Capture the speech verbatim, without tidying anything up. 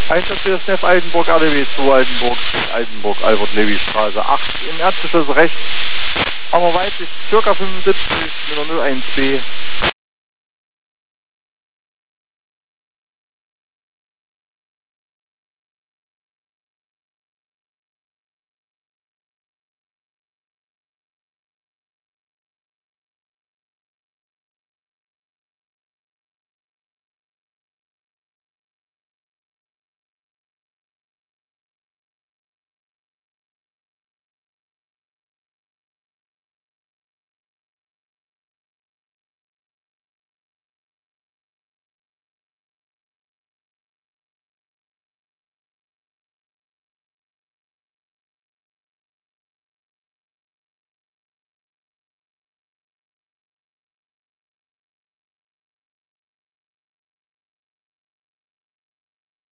Einsatz für das N E F Altenburg, A D W zwei Altenburg, Altenburg, Albert-Levi-Straße acht, in Erzschluss rechts, Hammerweit bis ca. fünfundsiebzig, mit der null eins B.